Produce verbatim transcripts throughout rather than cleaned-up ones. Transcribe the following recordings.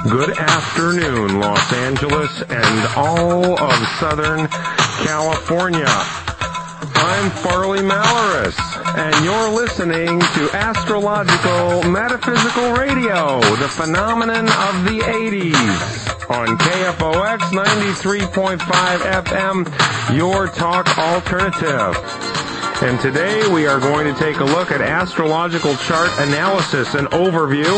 Good afternoon, Los Angeles and all of Southern California. I'm Farley Malaris, and you're listening to Astrological Metaphysical Radio, the phenomenon of the eighties, on K F O X ninety-three point five F M, your talk alternative. And today we are going to take a look at astrological chart analysis, an overview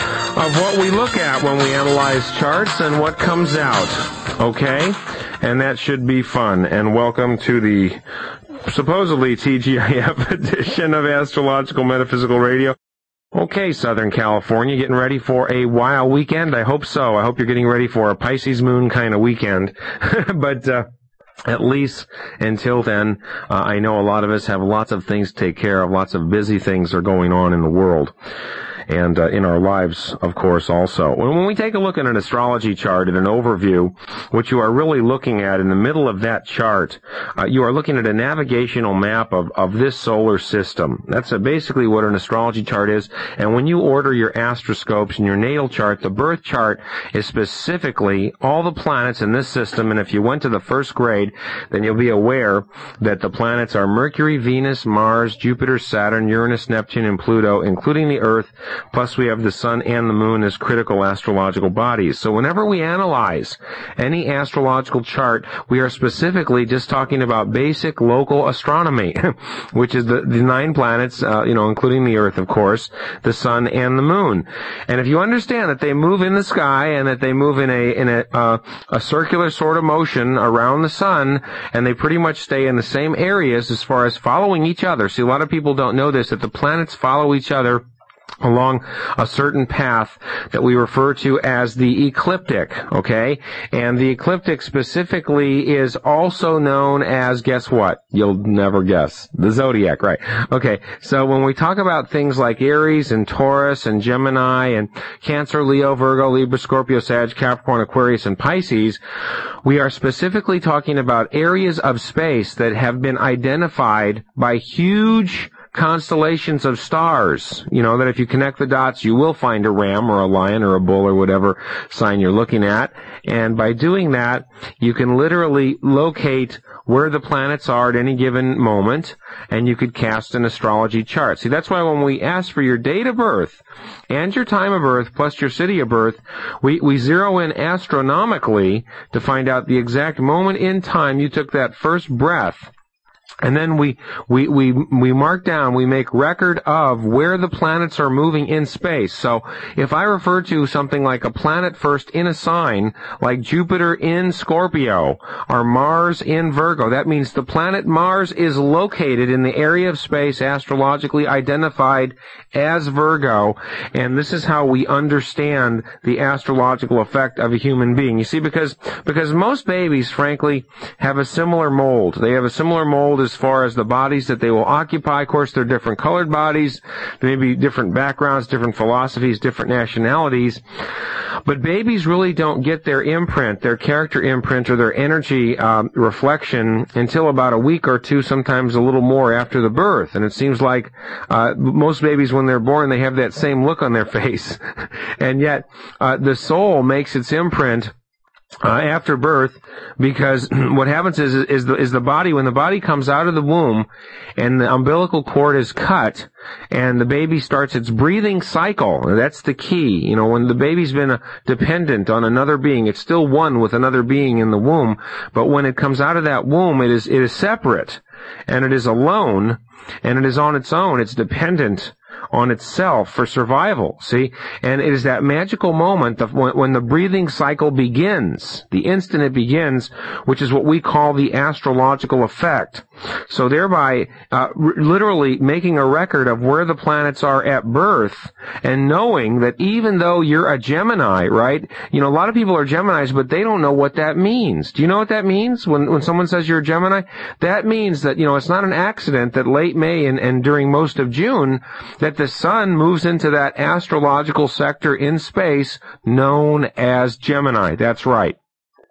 of what we look at when we analyze charts and what comes out. Okay? And that should be fun. And welcome to the supposedly T G I F edition of Astrological Metaphysical Radio. Okay, Southern California, getting ready for a wild weekend? I hope so. I hope you're getting ready for a Pisces moon kind of weekend. but, uh, At least until then, uh, I know a lot of us have lots of things to take care of, lots of busy things are going on in the world. And uh, in our lives, of course, also. When we take a look at an astrology chart at an overview, what you are really looking at in the middle of that chart, uh, you are looking at a navigational map of, of this solar system. That's uh, basically what an astrology chart is. And when you order your astroscopes and your natal chart, the birth chart is specifically all the planets in this system. And if you went to the first grade, then you'll be aware that the planets are Mercury, Venus, Mars, Jupiter, Saturn, Uranus, Neptune, and Pluto, including the Earth. Plus we have the sun and the moon as critical astrological bodies. So whenever we analyze any astrological chart, we are specifically just talking about basic local astronomy, which is the, the nine planets, uh, you know, including the Earth, of course, the sun and the moon. And if you understand that they move in the sky and that they move in a, in a, uh, a circular sort of motion around the sun, and they pretty much stay in the same areas as far as following each other. See, a lot of people don't know this, that the planets follow each other along a certain path that we refer to as the ecliptic, okay? And the ecliptic specifically is also known as, guess what? You'll never guess. The zodiac, right? Okay, so when we talk about things like Aries and Taurus and Gemini and Cancer, Leo, Virgo, Libra, Scorpio, Sag, Capricorn, Aquarius, and Pisces, we are specifically talking about areas of space that have been identified by huge constellations of stars, you know, that if you connect the dots, you will find a ram or a lion or a bull or whatever sign you're looking at. And by doing that, you can literally locate where the planets are at any given moment, and you could cast an astrology chart. See, that's why when we ask for your date of birth and your time of birth plus your city of birth, we, we zero in astronomically to find out the exact moment in time you took that first breath. And then we, we, we, we mark down, we make record of where the planets are moving in space. So if I refer to something like a planet first in a sign, like Jupiter in Scorpio, or Mars in Virgo, that means the planet Mars is located in the area of space astrologically identified as Virgo. And this is how we understand the astrological effect of a human being. You see, because, because most babies, frankly, have a similar mold. They have a similar mold as far as the bodies that they will occupy. Of course, they're different colored bodies. There may be different backgrounds, different philosophies, different nationalities. But babies really don't get their imprint, their character imprint, or their energy um, reflection until about a week or two, sometimes a little more after the birth. And it seems like uh, most babies, when they're born, they have that same look on their face. And yet, uh, the soul makes its imprint Uh, after birth, because what happens is, is the, is the body, when the body comes out of the womb and the umbilical cord is cut and the baby starts its breathing cycle, that's the key. You know, when the baby's been uh, dependent on another being, it's still one with another being in the womb, but when it comes out of that womb, it is, it is separate and it is alone and it is on its own. It's dependent on itself for survival, see? And it is that magical moment of when, when the breathing cycle begins, the instant it begins, which is what we call the astrological effect. So thereby, uh, r- literally making a record of where the planets are at birth, and knowing that even though you're a Gemini, right? You know, a lot of people are Geminis, but they don't know what that means. Do you know what that means when, when someone says you're a Gemini? That means that, you know, it's not an accident that late May and, and during most of June, that the sun moves into that astrological sector in space known as Gemini. That's right.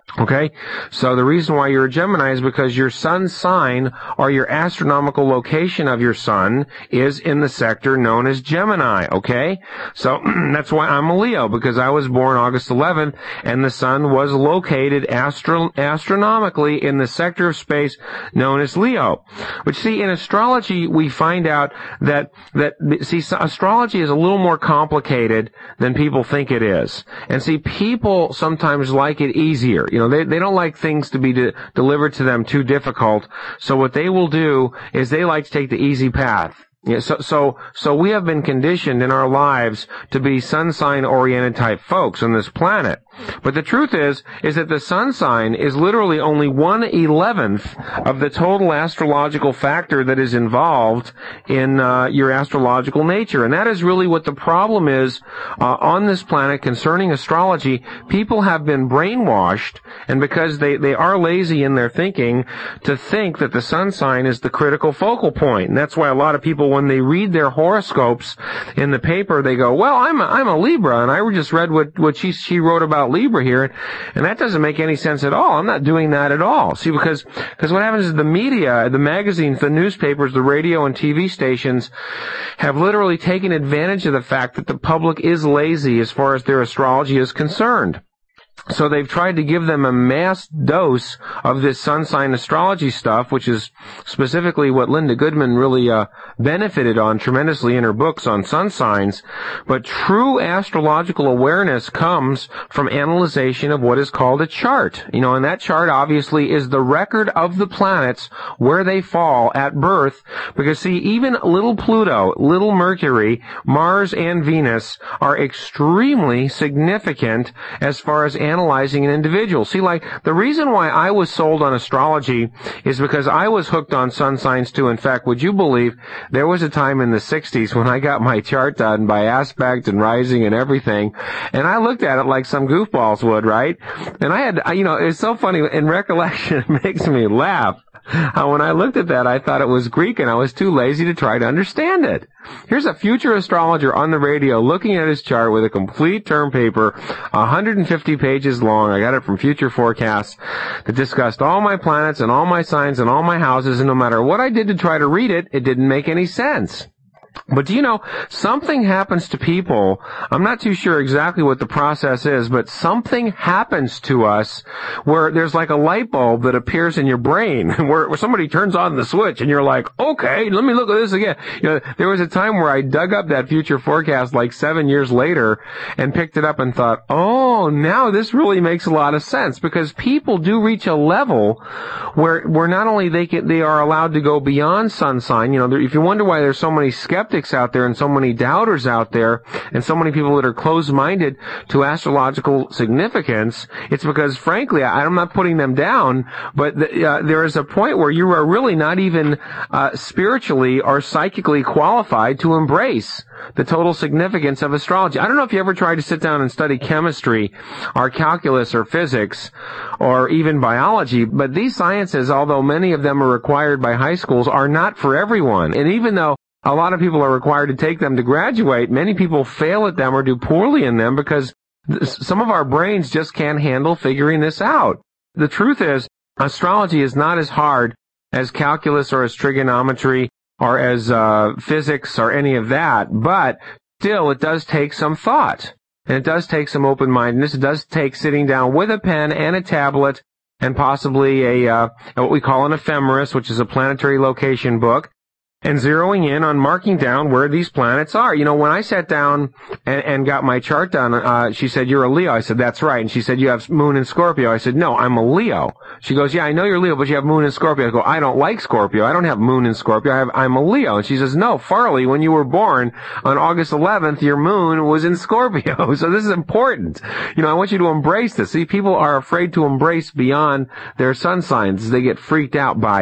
Okay, so the reason why you're a Gemini is because your sun sign or your astronomical location of your sun is in the sector known as Gemini, okay? So that's why I'm a Leo, because I was born August eleventh and the sun was located astro- astronomically in the sector of space known as Leo. Which, see, in astrology we find out that, that, see, astrology is a little more complicated than people think it is. And see, people sometimes like it easier. You know, they, they don't like things to be de- delivered to them too difficult. So what they will do is they like to take the easy path. Yeah, so, so, so we have been conditioned in our lives to be sun sign oriented type folks on this planet. But the truth is, is that the sun sign is literally only one eleventh of the total astrological factor that is involved in, uh, your astrological nature. And that is really what the problem is, uh, on this planet concerning astrology. People have been brainwashed, and because they, they are lazy in their thinking, to think that the sun sign is the critical focal point. And that's why a lot of people, when they read their horoscopes in the paper, they go, well, I'm a, I'm a Libra, and I just read what, what she, she wrote about Libra here, and that doesn't make any sense at all. I'm not doing that at all. See, because, because what happens is the media, the magazines, the newspapers, the radio and T V stations have literally taken advantage of the fact that the public is lazy as far as their astrology is concerned. So they've tried to give them a mass dose of this sun sign astrology stuff, which is specifically what Linda Goodman really uh, benefited on tremendously in her books on sun signs. But true astrological awareness comes from analyzation of what is called a chart. You know, and that chart obviously is the record of the planets where they fall at birth. Because see, even little Pluto, little Mercury, Mars, and Venus are extremely significant as far as analyzing an individual. See, like, the reason why I was sold on astrology is because I was hooked on sun signs too. In fact, would you believe there was a time in the sixties when I got my chart done by aspect and rising and everything, and I looked at it like some goofballs would, right? And I had, you know, it's so funny, in recollection, it makes me laugh. How when I looked at that, I thought it was Greek, and I was too lazy to try to understand it. Here's a future astrologer on the radio looking at his chart with a complete term paper, one hundred fifty pages long. I got it from Future Forecasts, that discussed all my planets and all my signs and all my houses, and no matter what I did to try to read it, it didn't make any sense. But do you know, something happens to people. I'm not too sure exactly what the process is, but something happens to us where there's like a light bulb that appears in your brain, where, where somebody turns on the switch and you're like, okay, let me look at this again. You know, there was a time where I dug up that Future Forecast like seven years later and picked it up and thought, oh, now this really makes a lot of sense, because people do reach a level where, where not only they can, they are allowed to go beyond sun sign. You know, if you wonder why there's so many skeptics out there and so many doubters out there and so many people that are closed-minded to astrological significance, it's because, frankly, I, I'm not putting them down, but the, uh, there is a point where you are really not even uh, spiritually or psychically qualified to embrace the total significance of astrology. I don't know if you ever tried to sit down and study chemistry or calculus or physics or even biology, but these sciences, although many of them are required by high schools, are not for everyone. And even though a lot of people are required to take them to graduate, many people fail at them or do poorly in them because some of our brains just can't handle figuring this out. The truth is, astrology is not as hard as calculus or as trigonometry or as uh, physics or any of that, but still it does take some thought. And it does take some open-mindedness. It does take sitting down with a pen and a tablet and possibly a uh, what we call an ephemeris, which is a planetary location book, and zeroing in on marking down where these planets are. You know, when I sat down and, and got my chart done, uh, she said, you're a Leo. I said, that's right. And she said, you have Moon in Scorpio. I said, no, I'm a Leo. She goes, yeah, I know you're Leo, but you have Moon in Scorpio. I go, I don't like Scorpio. I don't have Moon in Scorpio. I have, I'm a Leo. And she says, no, Farley, when you were born on August eleventh, your Moon was in Scorpio. So this is important. You know, I want you to embrace this. See, people are afraid to embrace beyond their sun signs. They get freaked out by it.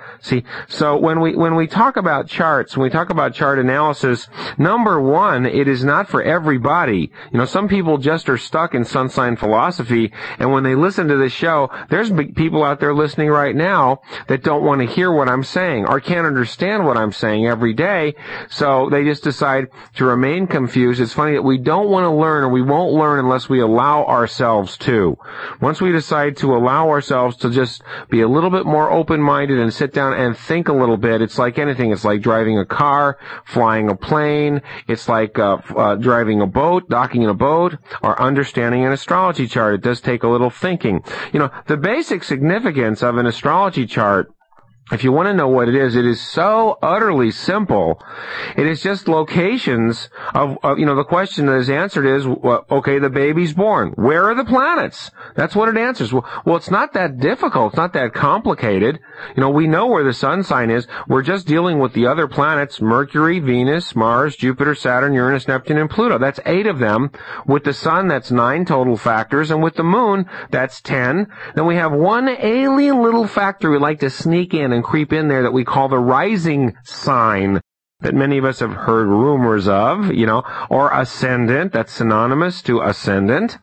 See, so when we when we talk about charts, when we talk about chart analysis, number one, it is not for everybody. You know, some people just are stuck in sun sign philosophy, and when they listen to this show, there's big people out there listening right now that don't want to hear what I'm saying or can't understand what I'm saying every day, so they just decide to remain confused. It's funny that we don't want to learn, or we won't learn unless we allow ourselves to. Once we decide to allow ourselves to just be a little bit more open-minded and sit down and think a little bit, it's like anything. It's like driving a car, flying a plane. It's like uh, uh, driving a boat, docking in a boat, or understanding an astrology chart. It does take a little thinking. You know, the basic significance of an astrology chart, if you want to know what it is, it is so utterly simple. It is just locations of, of you know, the question that is answered is, well, okay, the baby's born. Where are the planets? That's what it answers. Well, well, it's not that difficult. It's not that complicated. You know, we know where the sun sign is. We're just dealing with the other planets, Mercury, Venus, Mars, Jupiter, Saturn, Uranus, Neptune, and Pluto. That's eight of them. With the sun, that's nine total factors. And with the moon, that's ten. Then we have one alien little factor we like to sneak in and creep in there that we call the rising sign, that many of us have heard rumors of, you know, or ascendant. That's synonymous to ascendant.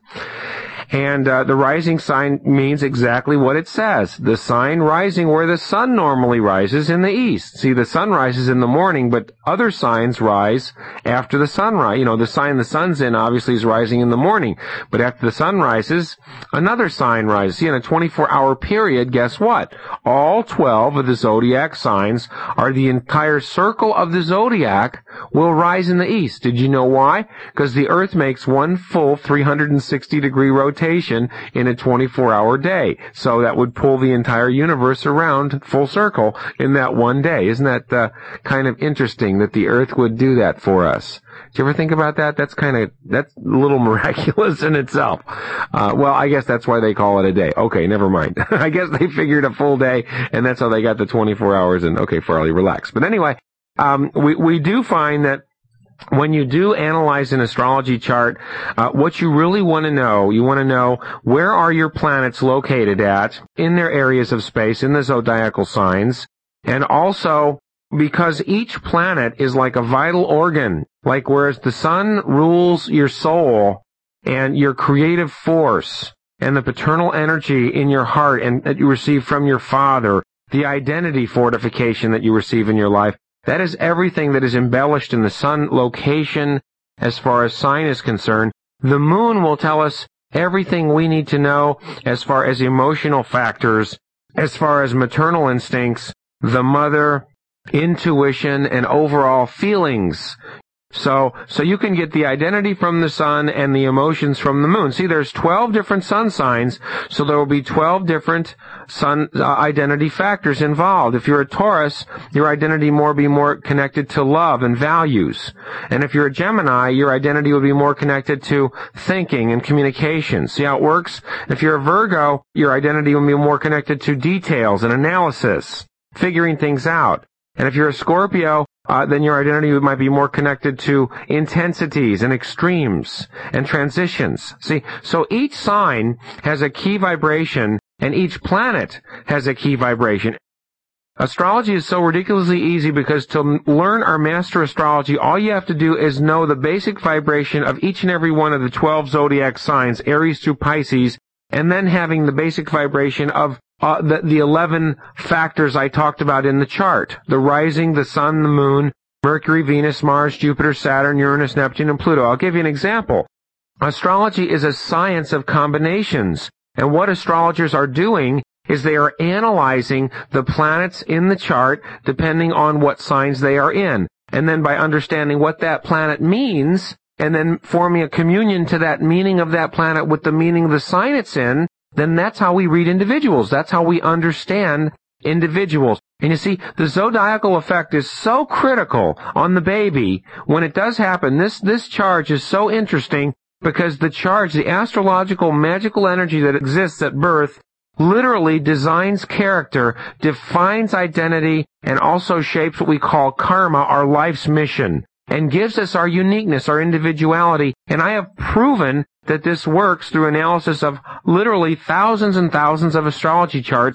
And uh, the rising sign means exactly what it says. The sign rising where the sun normally rises in the east. See, the sun rises in the morning, but other signs rise after the sunrise. You know, the sign the sun's in obviously is rising in the morning. But after the sun rises, another sign rises. See, in a twenty-four hour period, guess what? All twelve of the zodiac signs, are the entire circle of the zodiac, will rise in the east. Did you know why? Because the earth makes one full three hundred sixty degree rotation in a twenty-four hour day. So that would pull the entire universe around full circle in that one day. Isn't that uh, kind of interesting that the earth would do that for us? Do you ever think about that? That's kind of, that's a little miraculous in itself. Uh, well, I guess that's why they call it a day. Okay, never mind. I guess they figured a full day, and that's how they got the twenty-four hours, and okay, Farley, relax. But anyway, um, we, we do find that when you do analyze an astrology chart, uh, what you really want to know, you want to know where are your planets located at in their areas of space, in the zodiacal signs, and also because each planet is like a vital organ, like whereas the sun rules your soul and your creative force and the paternal energy in your heart and that you receive from your father, the identity fortification that you receive in your life, that is everything that is embellished in the sun location as far as sign is concerned. The moon will tell us everything we need to know as far as emotional factors, as far as maternal instincts, the mother, intuition, and overall feelings. So, so you can get the identity from the sun and the emotions from the moon. See, there's twelve different sun signs, so there will be twelve different sun uh, identity factors involved. If you're a Taurus, your identity more be more connected to love and values. And if you're a Gemini, your identity will be more connected to thinking and communication. See how it works? If you're a Virgo, your identity will be more connected to details and analysis, figuring things out. And if you're a Scorpio, Uh, then your identity might be more connected to intensities and extremes and transitions. See, so each sign has a key vibration, and each planet has a key vibration. Astrology is so ridiculously easy because to learn or master astrology, all you have to do is know the basic vibration of each and every one of the twelve zodiac signs, Aries through Pisces, and then having the basic vibration of Uh, the, the eleven factors I talked about in the chart. The rising, the sun, the moon, Mercury, Venus, Mars, Jupiter, Saturn, Uranus, Neptune, and Pluto. I'll give you an example. Astrology is a science of combinations. And what astrologers are doing is they are analyzing the planets in the chart depending on what signs they are in. And then by understanding what that planet means, and then forming a communion to that meaning of that planet with the meaning of the sign it's in, then that's how we read individuals. That's how we understand individuals. And you see, the zodiacal effect is so critical on the baby. When it does happen, this, this charge is so interesting because the charge, the astrological magical energy that exists at birth, literally designs character, defines identity, and also shapes what we call karma, our life's mission, and gives us our uniqueness, our individuality. And I have proven that this works through analysis of literally thousands and thousands of astrology charts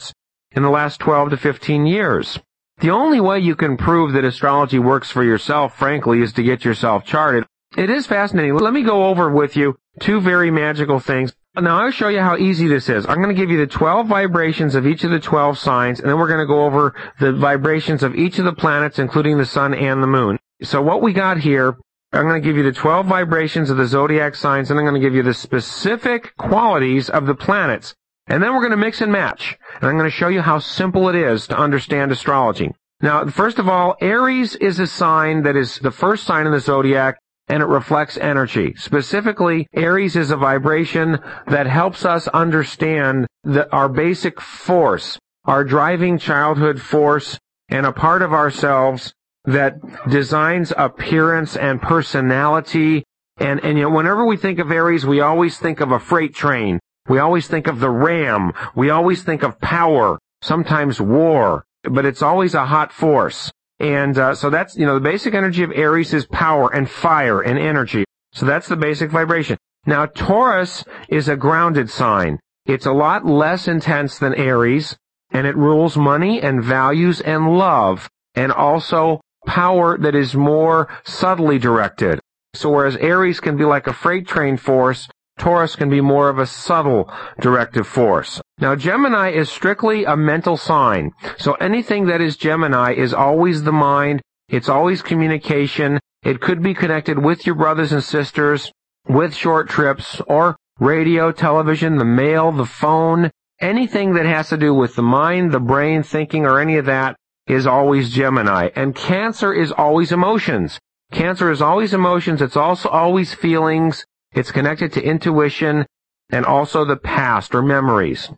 in the last twelve to fifteen years. The only way you can prove that astrology works for yourself, frankly, is to get yourself charted. It is fascinating. Let me go over with you two very magical things. Now, I'll show you how easy this is. I'm going to give you the twelve vibrations of each of the twelve signs, and then we're going to go over the vibrations of each of the planets, including the sun and the moon. So what we got here, I'm going to give you the twelve vibrations of the zodiac signs, and I'm going to give you the specific qualities of the planets. And then we're going to mix and match. And I'm going to show you how simple it is to understand astrology. Now, first of all, Aries is a sign that is the first sign in the zodiac, and it reflects energy. Specifically, Aries is a vibration that helps us understand the, our basic force, our driving childhood force, and a part of ourselves that designs appearance and personality. And, and you know, whenever we think of Aries, we always think of a freight train. We always think of the ram. We always think of power, sometimes war, but it's always a hot force. And uh, so that's, you know, the basic energy of Aries is power and fire and energy. So that's the basic vibration. Now, Taurus is a grounded sign. It's a lot less intense than Aries, and it rules money and values and love, and also power that is more subtly directed. So whereas Aries can be like a freight train force, Taurus can be more of a subtle directive force. Now, Gemini is strictly a mental sign. So anything that is Gemini is always the mind. It's always communication. It could be connected with your brothers and sisters, with short trips, or radio, television, the mail, the phone. Anything that has to do with the mind, the brain, thinking, or any of that is always Gemini. And Cancer is always emotions. Cancer is always emotions. It's also always feelings. It's connected to intuition and also the past or memories.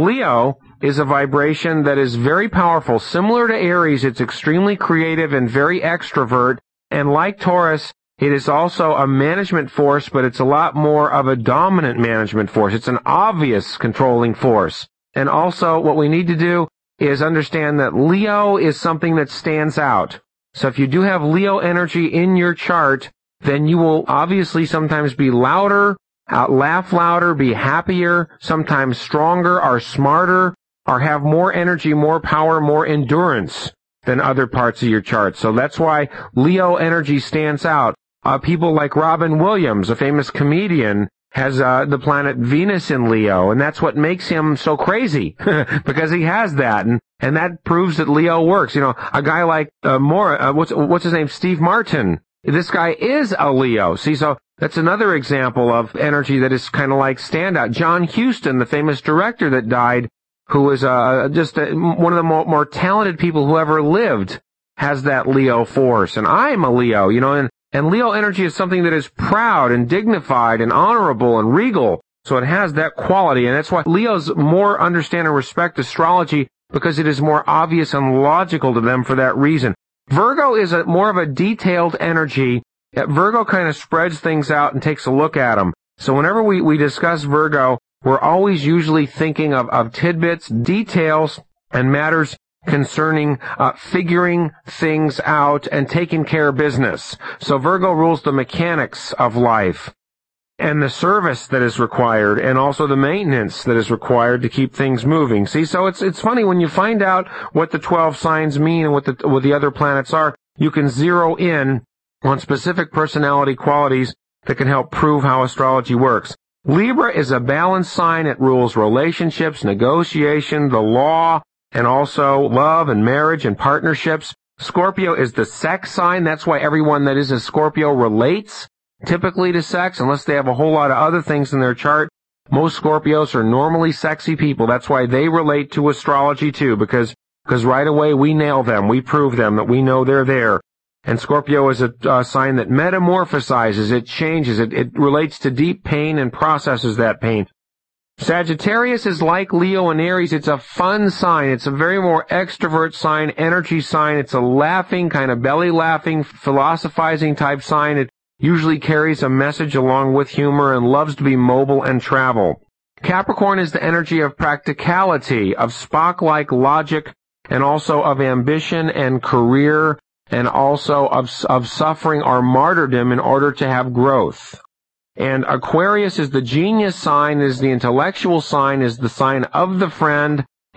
Leo is a vibration that is very powerful. Similar to Aries, it's extremely creative and very extrovert. And like Taurus, it is also a management force, but it's a lot more of a dominant management force. It's an obvious controlling force. And also what we need to do is understand that Leo is something that stands out. So if you do have Leo energy in your chart, then you will obviously sometimes be louder, uh, laugh louder, be happier, sometimes stronger or smarter, or have more energy, more power, more endurance than other parts of your chart. So that's why Leo energy stands out. Uh, people like Robin Williams, a famous comedian, has uh, the planet Venus in Leo, and that's what makes him so crazy, because he has that, and and that proves that Leo works. You know, a guy like uh, more, uh, what's what's his name, Steve Martin. This guy is a Leo. See, so that's another example of energy that is kind of like standout. John Huston, the famous director that died, who was uh, just a, one of the more, more talented people who ever lived, has that Leo force. And I'm a Leo, you know, and, and Leo energy is something that is proud and dignified and honorable and regal. So it has that quality, and that's why Leos more understand and respect astrology, because it is more obvious and logical to them for that reason. Virgo is a, more of a detailed energy. Virgo kind of spreads things out and takes a look at them. So whenever we, we discuss Virgo, we're always usually thinking of, of tidbits, details, and matters concerning uh, figuring things out and taking care of business. So Virgo rules the mechanics of life and the service that is required, and also the maintenance that is required to keep things moving. See, so it's it's funny when you find out what the twelve signs mean and what the what the other planets are, you can zero in on specific personality qualities that can help prove how astrology works. Libra is a balanced sign. It rules relationships, negotiation, the law, and also love and marriage and partnerships. Scorpio is the sex sign. That's why everyone that is a Scorpio relates typically to sex, unless they have a whole lot of other things in their chart. Most Scorpios are normally sexy people. That's why they relate to astrology too, because because right away we nail them. We prove them that we know they're there. And Scorpio is a, a sign that metamorphosizes, it changes, it, it relates to deep pain and processes that pain. Sagittarius is like Leo and Aries. It's a fun sign. It's a very more extrovert sign, energy sign. It's a laughing, kind of belly laughing, philosophizing type sign. It usually carries a message along with humor and loves to be mobile and travel. Capricorn is the energy of practicality, of Spock-like logic, and also of ambition and career, and also of, of suffering or martyrdom in order to have growth. And Aquarius is the genius sign, is the intellectual sign, is the sign of the friend.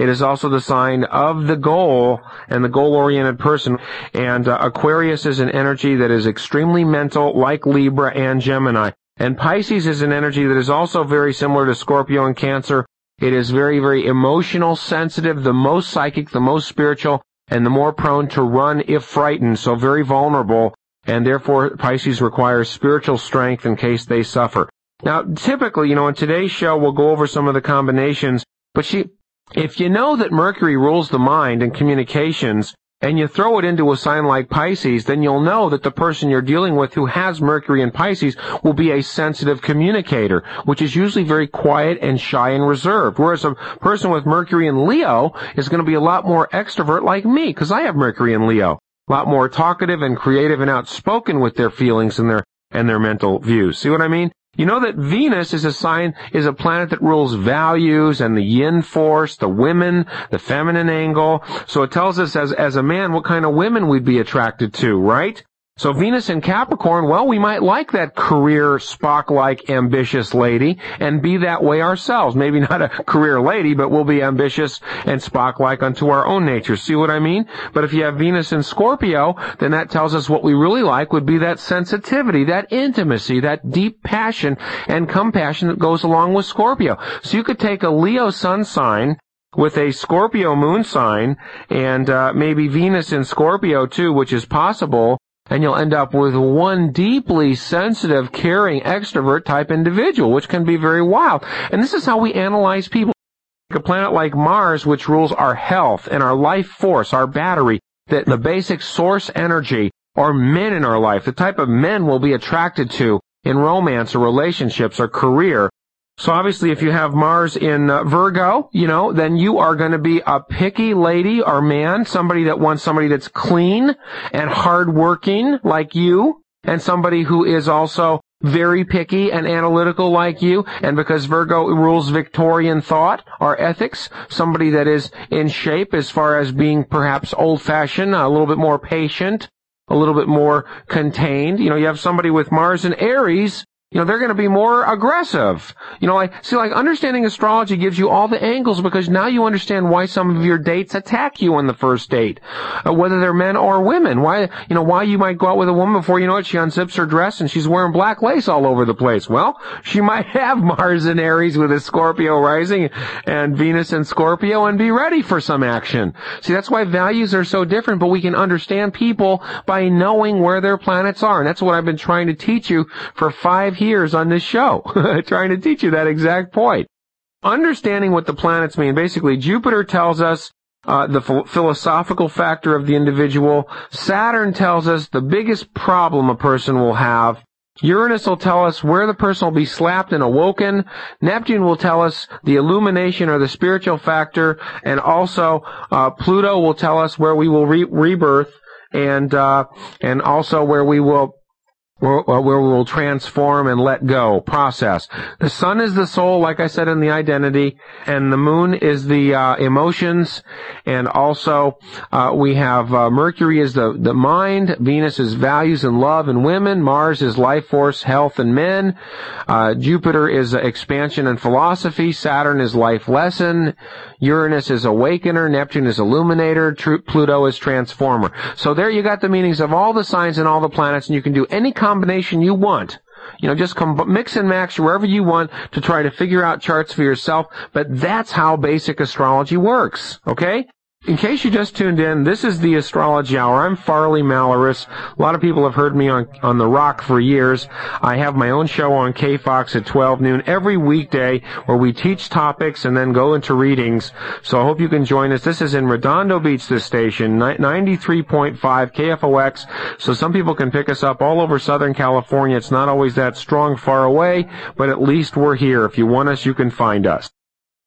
It is also the sign of the goal and the goal-oriented person. And uh, Aquarius is an energy that is extremely mental, like Libra and Gemini. And Pisces is an energy that is also very similar to Scorpio and Cancer. It is very, very emotional, sensitive, the most psychic, the most spiritual, and the more prone to run if frightened, so very vulnerable. And therefore, Pisces requires spiritual strength in case they suffer. Now, typically, you know, in today's show, we'll go over some of the combinations, but she, if you know that Mercury rules the mind and communications, and you throw it into a sign like Pisces, then you'll know that the person you're dealing with who has Mercury in Pisces will be a sensitive communicator, which is usually very quiet and shy and reserved. Whereas a person with Mercury in Leo is going to be a lot more extrovert like me, because I have Mercury in Leo. A lot more talkative and creative and outspoken with their feelings and their, and their mental views. See what I mean? You know that Venus is a sign, is a planet that rules values and the yin force, the women, the feminine angle. So it tells us as, as a man what kind of women we'd be attracted to, right? So Venus in Capricorn, well, we might like that career Spock-like ambitious lady and be that way ourselves. Maybe not a career lady, but we'll be ambitious and Spock-like unto our own nature. See what I mean? But if you have Venus in Scorpio, then that tells us what we really like would be that sensitivity, that intimacy, that deep passion and compassion that goes along with Scorpio. So you could take a Leo sun sign with a Scorpio moon sign and uh, maybe Venus in Scorpio too, which is possible, and you'll end up with one deeply sensitive, caring, extrovert type individual, which can be very wild. And this is how we analyze people. A planet like Mars, which rules our health and our life force, our battery, the, the basic source energy, are men in our life, the type of men we'll be attracted to in romance or relationships or career. So obviously if you have Mars in uh, Virgo, you know, then you are going to be a picky lady or man, somebody that wants somebody that's clean and hardworking like you, and somebody who is also very picky and analytical like you. And because Virgo rules Victorian thought or ethics, somebody that is in shape as far as being perhaps old-fashioned, a little bit more patient, a little bit more contained. You know, you have somebody with Mars in Aries, you know, they're going to be more aggressive. You know, like, see, like, understanding astrology gives you all the angles because now you understand why some of your dates attack you on the first date. Uh, whether they're men or women. Why, you know, why you might go out with a woman before you know it, she unzips her dress and she's wearing black lace all over the place. Well, she might have Mars in Aries with a Scorpio rising and Venus in Scorpio and be ready for some action. See, that's why values are so different, but we can understand people by knowing where their planets are. And that's what I've been trying to teach you for five years on this show, trying to teach you that exact point. Understanding what the planets mean. Basically, Jupiter tells us uh, the ph- philosophical factor of the individual. Saturn tells us the biggest problem a person will have. Uranus will tell us where the person will be slapped and awoken. Neptune will tell us the illumination or the spiritual factor. And also, uh, Pluto will tell us where we will re- rebirth and, uh, and also where we will where we will transform and let go, process. The sun is the soul, like I said, in the identity, and the moon is the uh, emotions, and also uh, we have uh, Mercury is the, the mind, Venus is values and love and women, Mars is life force, health and men, uh, Jupiter is uh, expansion and philosophy, Saturn is life lesson, Uranus is awakener, Neptune is illuminator, Tr- Pluto is transformer. So there you got the meanings of all the signs and all the planets, and you can do any combination you want. You know, just com- mix and match wherever you want to try to figure out charts for yourself, but that's how basic astrology works, okay? In case you just tuned in, this is the Astrology Hour. I'm Farley Malorus. A lot of people have heard me on, on The Rock for years. I have my own show on K Fox at twelve noon every weekday where we teach topics and then go into readings. So I hope you can join us. This is in Redondo Beach, this station, ninety-three point five K F O X. So some people can pick us up all over Southern California. It's not always that strong far away, but at least we're here. If you want us, you can find us.